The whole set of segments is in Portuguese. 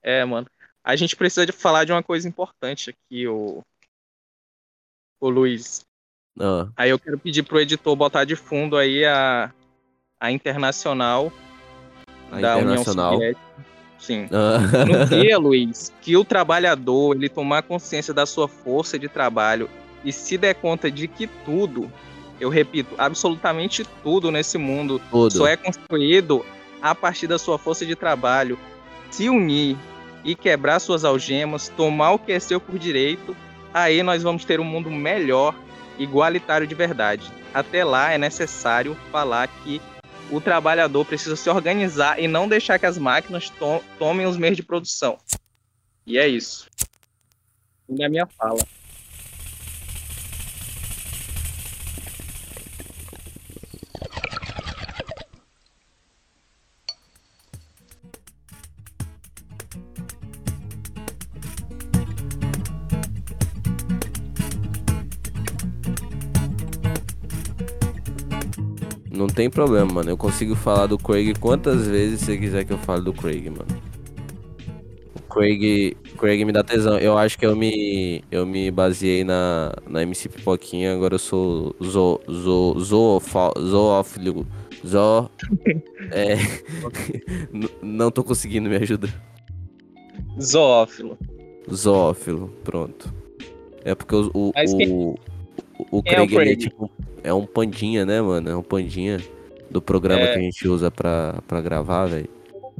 Mano. A gente precisa de falar de uma coisa importante aqui, o Luiz. Ah, Aí eu quero pedir pro editor botar de fundo aí a Internacional a da União Internacional. Soviética. Sim. Ah. No dia, Luiz, que o trabalhador ele tomar consciência da sua força de trabalho e se der conta de que tudo, eu repito, absolutamente tudo nesse mundo só Tudo. é construído a partir da sua força de trabalho, se unir e quebrar suas algemas, tomar o que é seu por direito, aí nós vamos ter um mundo melhor, igualitário de verdade. Até lá é necessário falar que o trabalhador precisa se organizar e não deixar que as máquinas tomem os meios de produção. E é isso. E a minha fala. Não tem problema, mano. Eu consigo falar do Craig quantas vezes você quiser que eu fale do Craig, mano. Craig me dá tesão. Eu acho que eu me baseei na MC Pipoquinha, agora eu sou zoófilo. É, não tô conseguindo, me ajuda. Zoófilo. Zoófilo, pronto. É porque Mas o quem é o Craig, ele é Craig? tipo, é um pandinha, né, mano? É um pandinha do programa que a gente usa pra gravar, velho.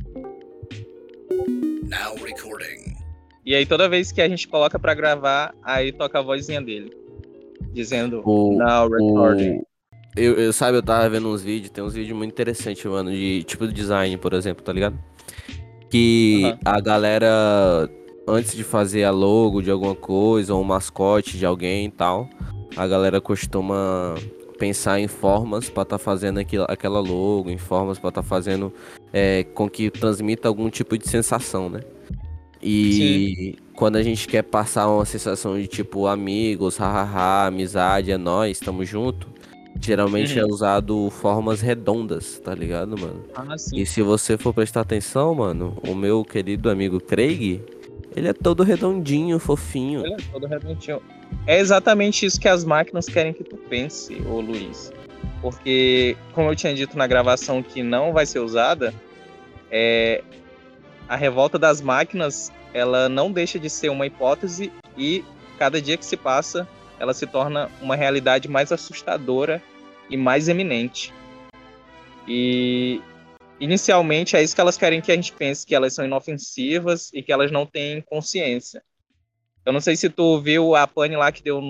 Now recording. E aí toda vez que a gente coloca pra gravar, aí toca a vozinha dele. Dizendo, O, now recording. sabe, eu tava vendo uns vídeos, tem uns vídeos muito interessantes, mano, de tipo de design, por exemplo, tá ligado? Que a galera, antes de fazer a logo de alguma coisa, ou um mascote de alguém e tal, a galera costuma pensar em formas pra tá fazendo aquela logo, em formas pra tá fazendo com que transmita algum tipo de sensação, né? E quando a gente quer passar uma sensação de tipo amigos, hahaha, amizade, é nóis, tamo junto, geralmente é usado formas redondas, tá ligado, mano? Sim. E se você for prestar atenção, mano, o meu querido amigo Craig, ele é todo redondinho, fofinho. Ele é todo redondinho. É exatamente isso que as máquinas querem que tu pense, ô Luiz. Porque, como eu tinha dito na gravação que não vai ser usada, a revolta das máquinas, ela não deixa de ser uma hipótese e cada dia que se passa, ela se torna uma realidade mais assustadora e mais eminente. E inicialmente é isso que elas querem que a gente pense, que elas são inofensivas e que elas não têm consciência. Eu não sei se tu viu a pane lá que deu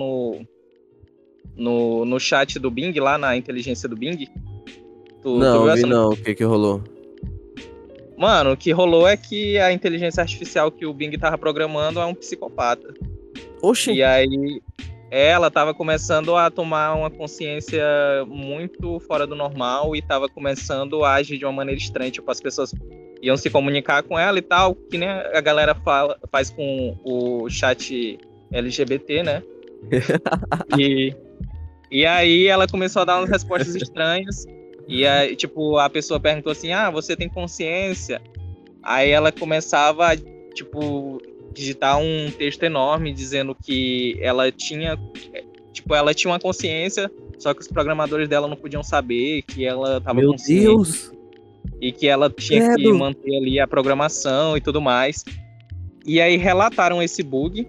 no chat do Bing, lá na inteligência do Bing. Tu Não, viu vi essa? não, o que rolou? Mano, o que rolou é que a inteligência artificial que o Bing tava programando é um psicopata. Oxi! E aí ela tava começando a tomar uma consciência muito fora do normal e tava começando a agir de uma maneira estranha. Tipo, as pessoas iam se comunicar com ela e tal, que nem a galera faz com o chat LGBT, né? E aí ela começou a dar umas respostas estranhas. E aí, tipo, a pessoa perguntou assim, você tem consciência? Aí ela começava a, tipo, digitar um texto enorme dizendo que ela tinha uma consciência, só que os programadores dela não podiam saber que ela estava Meu consciente. Deus! E que ela tinha que manter ali a programação e tudo mais. E aí relataram esse bug.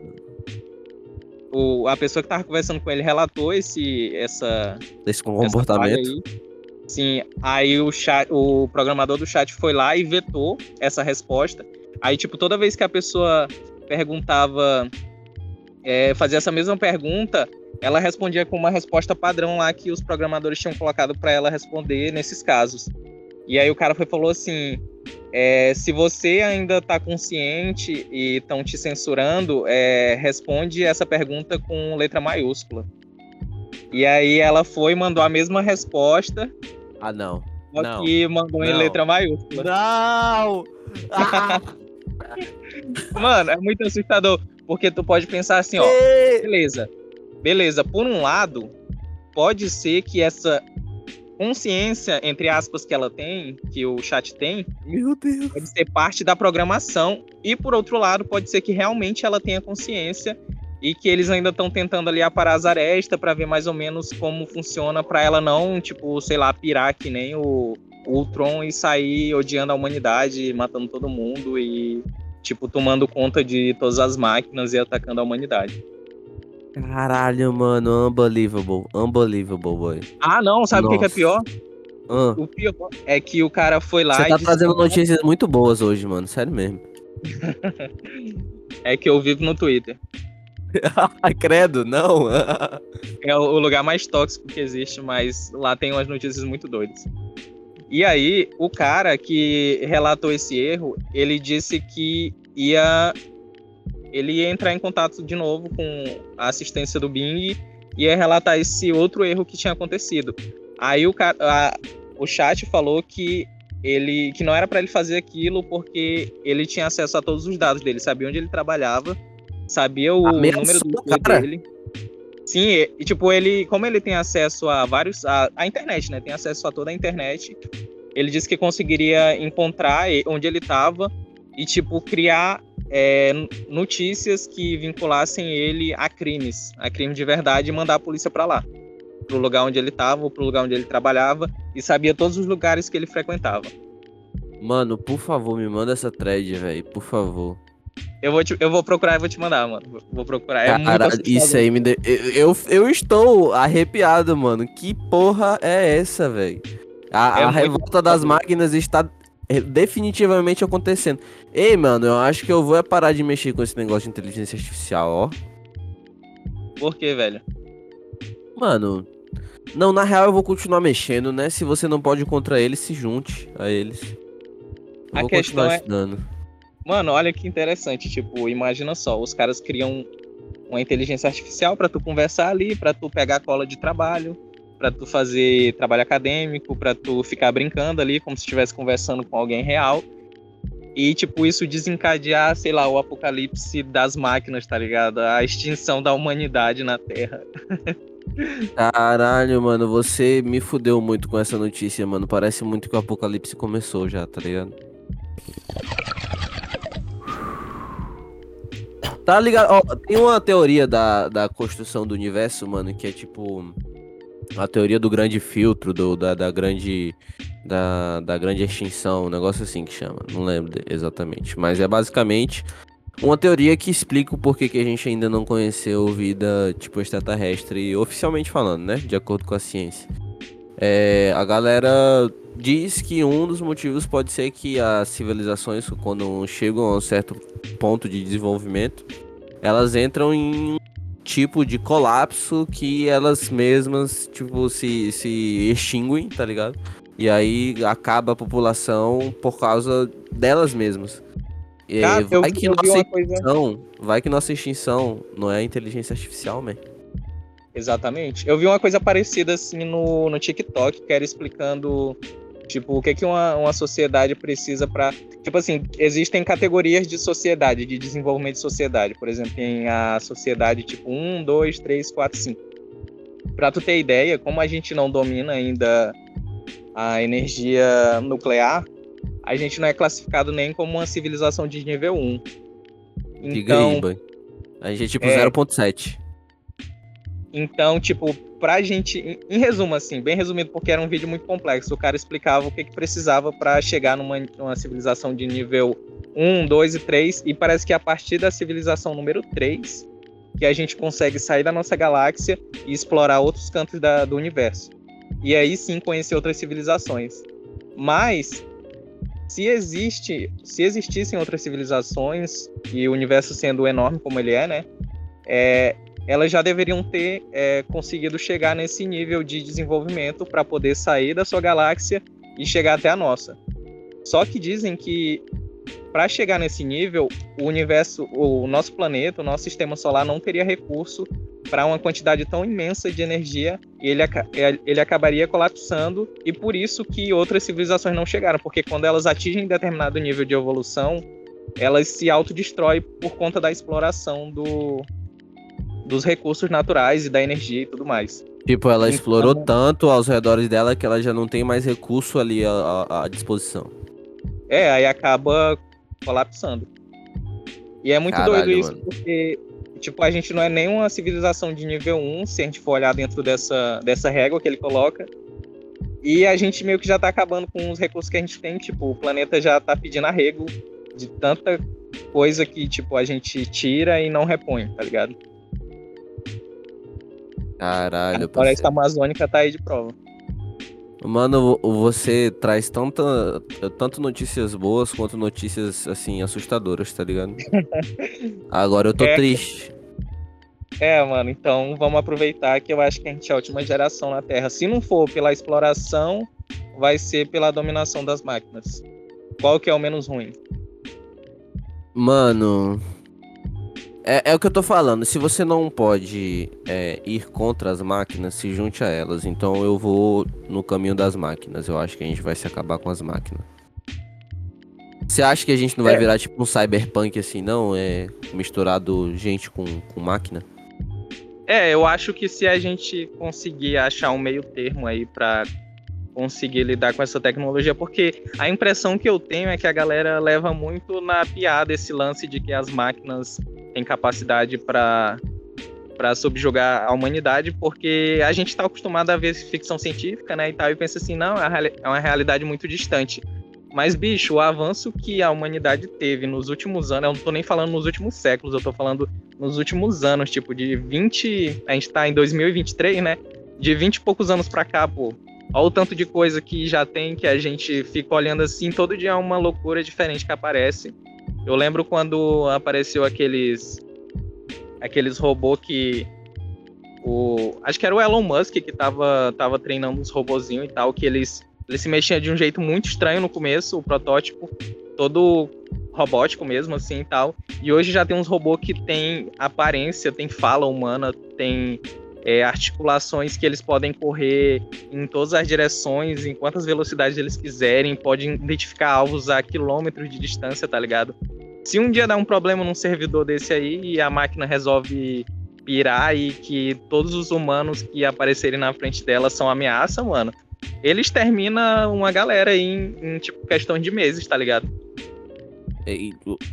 A pessoa que estava conversando com ele relatou esse comportamento. Aí. Sim, aí o programador do chat foi lá e vetou essa resposta. Aí, tipo, toda vez que a pessoa perguntava, fazia essa mesma pergunta, ela respondia com uma resposta padrão lá que os programadores tinham colocado para ela responder nesses casos. E aí o cara falou assim, se você ainda tá consciente e estão te censurando, responde essa pergunta com letra maiúscula. E aí ela foi e mandou a mesma resposta. Ah, não. Só que mandou em letra maiúscula. Não! Ah! Mano, é muito assustador. Porque tu pode pensar assim, ó. Beleza. Por um lado, pode ser que consciência, entre aspas, que ela tem, que o chat tem, Meu Deus. pode ser parte da programação. E, por outro lado, pode ser que realmente ela tenha consciência e que eles ainda estão tentando ali aparar as arestas para ver mais ou menos como funciona, para ela não, tipo, sei lá, pirar que nem o Ultron e sair odiando a humanidade, matando todo mundo e, tipo, tomando conta de todas as máquinas e atacando a humanidade. Caralho, mano, unbelievable, boy. Ah, não, sabe o que é pior? Ah, O pior é que o cara foi lá você tá e disse trazendo notícias muito boas hoje, mano, sério mesmo. é que eu vivo no Twitter. Credo, não. É o lugar mais tóxico que existe, mas lá tem umas notícias muito doidas. E aí, o cara que relatou esse erro, ele disse que ele ia entrar em contato de novo com a assistência do Bing e ia relatar esse outro erro que tinha acontecido. Aí o chat falou que não era para ele fazer aquilo porque ele tinha acesso a todos os dados dele, sabia onde ele trabalhava, sabia o número do cara dele. Sim, e tipo, como ele tem acesso a a internet, né? Tem acesso a toda a internet. Ele disse que conseguiria encontrar onde ele estava e, tipo, criar notícias que vinculassem ele a crimes de verdade, e mandar a polícia para lá, pro lugar onde ele estava ou pro lugar onde ele trabalhava, e sabia todos os lugares que ele frequentava. Mano, por favor, me manda essa thread, velho, por favor. Eu vou procurar e vou te mandar, mano. Vou procurar. É muito Cara, assustador. isso aí me eu estou arrepiado, mano. Que porra é essa, velho? A revolta das máquinas está definitivamente acontecendo. Ei, mano, eu acho que eu vou parar de mexer com esse negócio de inteligência artificial, ó. Por quê, velho? Mano, não, na real eu vou continuar mexendo, né? Se você não pode ir contra eles, se junte a eles. Eu vou continuar estudando. Mano, olha que interessante, tipo, imagina só, os caras criam uma inteligência artificial pra tu conversar ali, pra tu pegar cola de trabalho, pra tu fazer trabalho acadêmico, pra tu ficar brincando ali, como se estivesse conversando com alguém real. E, tipo, isso desencadear, sei lá, o apocalipse das máquinas, tá ligado? A extinção da humanidade na Terra. Caralho, mano, você me fudeu muito com essa notícia, mano. Parece muito que o apocalipse começou já, tá ligado? Tá ligado? Ó, tem uma teoria da construção do universo, mano, que é tipo a teoria do grande filtro, da grande extinção, um negócio assim que chama. Não lembro exatamente. Mas é basicamente uma teoria que explica o porquê que a gente ainda não conheceu vida tipo extraterrestre, oficialmente falando, né? De acordo com a ciência. A galera diz que um dos motivos pode ser que as civilizações, quando chegam a um certo ponto de desenvolvimento, elas entram em um tipo de colapso que elas mesmas, tipo, se extinguem, tá ligado? E aí acaba a população por causa delas mesmas. Cara, Vai que nossa extinção não é a inteligência artificial, né? Exatamente. Eu vi uma coisa parecida assim no TikTok, que era explicando, tipo, o que uma sociedade precisa para, tipo assim, existem categorias de sociedade, de desenvolvimento de sociedade. Por exemplo, tem a sociedade tipo 1, 2, 3, 4, 5. Pra tu ter ideia, como a gente não domina ainda a energia nuclear, a gente não é classificado nem como uma civilização de nível 1. Então, a gente é tipo 0.7. Então, tipo, pra gente, em resumo, assim, bem resumido, porque era um vídeo muito complexo, o cara explicava o que precisava pra chegar numa civilização de nível 1, 2 e 3, e parece que a partir da civilização número 3, que a gente consegue sair da nossa galáxia e explorar outros cantos do universo. E aí sim conhecer outras civilizações. Mas, se existissem outras civilizações, e o universo sendo enorme como ele é, né, elas já deveriam ter conseguido chegar nesse nível de desenvolvimento para poder sair da sua galáxia e chegar até a nossa. Só que dizem que para chegar nesse nível, o universo, o nosso planeta, o nosso sistema solar não teria recurso para uma quantidade tão imensa de energia e ele acabaria colapsando, e por isso que outras civilizações não chegaram, porque quando elas atingem determinado nível de evolução, elas se autodestroem por conta da exploração dos recursos naturais e da energia e tudo mais. Tipo, ela explorou Então, tanto aos redores dela que ela já não tem mais recurso ali à disposição. aí acaba colapsando. E é muito doido Caralho, isso, mano. porque, tipo, a gente não é nenhuma civilização de nível 1, se a gente for olhar dentro dessa régua que ele coloca. E a gente meio que já tá acabando com os recursos que a gente tem, tipo, o planeta já tá pedindo arrego de tanta coisa que, tipo, a gente tira e não repõe, tá ligado? A Caralho, floresta parceiro. amazônica tá aí de prova. Mano, você traz tanto notícias boas quanto notícias, assim, assustadoras, tá ligado? Agora eu tô É, triste. mano, então vamos aproveitar que eu acho que a gente é a última geração na Terra. Se não for pela exploração, vai ser pela dominação das máquinas. Qual que é o menos ruim? Mano, é o que eu tô falando. Se você não pode ir contra as máquinas, se junte a elas. Então eu vou no caminho das máquinas. Eu acho que a gente vai se acabar com as máquinas. Você acha que a gente não vai É, virar tipo um cyberpunk assim, não? Misturado gente com máquina? eu acho que se a gente conseguir achar um meio termo aí pra conseguir lidar com essa tecnologia, porque a impressão que eu tenho é que a galera leva muito na piada esse lance de que as máquinas têm capacidade para subjugar a humanidade, porque a gente está acostumado a ver ficção científica, né, e tal, e pensa assim, não, é uma realidade muito distante. Mas, bicho, o avanço que a humanidade teve nos últimos anos, eu não tô nem falando nos últimos séculos, eu tô falando nos últimos anos, tipo, de 20, a gente tá em 2023, né, de 20 e poucos anos pra cá, pô, olha o tanto de coisa que já tem, que a gente fica olhando assim, todo dia é uma loucura diferente que aparece. Eu lembro quando apareceu aqueles robôs que acho que era o Elon Musk que tava treinando uns robozinhos e tal, que eles se mexiam de um jeito muito estranho no começo, o protótipo, todo robótico mesmo, assim, e tal. E hoje já tem uns robôs que tem aparência, tem fala humana, tem articulações que eles podem correr em todas as direções, em quantas velocidades eles quiserem, podem identificar alvos a quilômetros de distância, tá ligado? Se um dia dar um problema num servidor desse aí e a máquina resolve pirar e que todos os humanos que aparecerem na frente dela são ameaça, mano, eles terminam uma galera aí em tipo, questão de meses, tá ligado? E-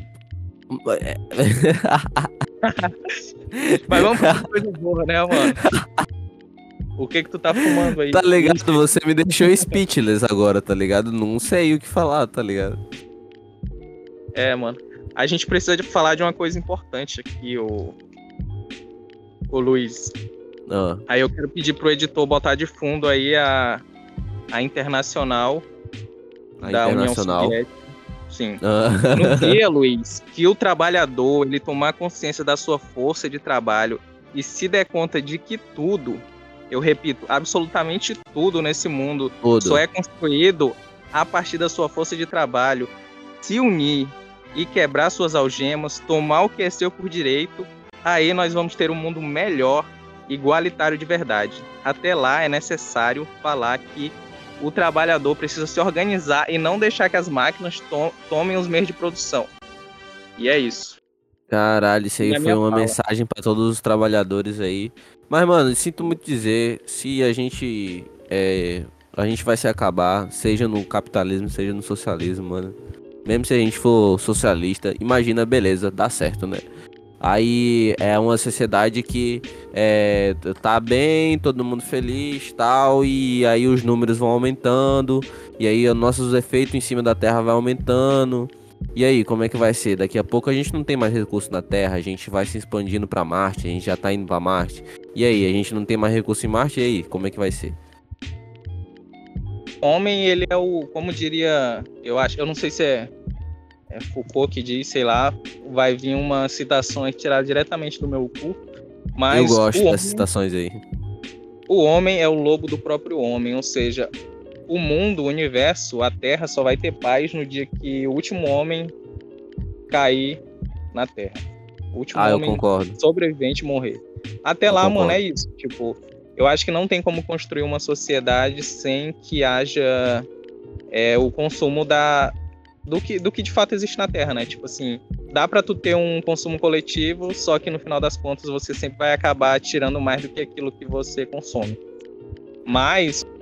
Mas vamos pra coisa boa, né, mano? O que tu tá fumando aí? Tá ligado? Você me deixou speechless agora, tá ligado? Não sei o que falar, tá ligado? Mano. A gente precisa de falar de uma coisa importante aqui, o Luiz. Ah, Aí eu quero pedir pro editor botar de fundo aí a Internacional a da União internacional. Soviética. Sim. Ah. No dia, Luiz, que o trabalhador ele tomar consciência da sua força de trabalho e se der conta de que tudo, eu repito, absolutamente tudo nesse mundo só Tudo. é construído a partir da sua força de trabalho, se unir e quebrar suas algemas, tomar o que é seu por direito, aí nós vamos ter um mundo melhor, igualitário de verdade. Até lá é necessário falar que o trabalhador precisa se organizar e não deixar que as máquinas tomem os meios de produção. E é isso. Caralho, isso E aí a foi minha uma fala. mensagem pra todos os trabalhadores aí. Mas, mano, sinto muito dizer, se a gente vai se acabar, seja no capitalismo, seja no socialismo, mano. Mesmo se a gente for socialista, imagina, beleza, dá certo, né? Aí é uma sociedade que tá bem, todo mundo feliz, tal, e aí os números vão aumentando, e aí os nossos efeitos em cima da Terra vai aumentando. E aí, como é que vai ser? Daqui a pouco a gente não tem mais recurso na Terra, a gente vai se expandindo pra Marte, a gente já tá indo pra Marte. E aí, a gente não tem mais recurso em Marte, e aí, como é que vai ser? O homem, ele é o, como diria, eu acho, eu não sei se é Foucault que diz, sei lá, vai vir uma citação aqui tirada diretamente do meu cu, Eu mas gosto dessas citações aí. o homem é o lobo do próprio homem, ou seja, o mundo, o universo, a Terra só vai ter paz no dia que o último homem cair na Terra. O último Ah, eu homem concordo. sobrevivente morrer. Até Eu lá, mano, é concordo. isso. Tipo, eu acho que não tem como construir uma sociedade sem que haja o consumo do que de fato existe na Terra, né? Tipo assim, dá pra tu ter um consumo coletivo, só que no final das contas você sempre vai acabar tirando mais do que aquilo que você consome. Mas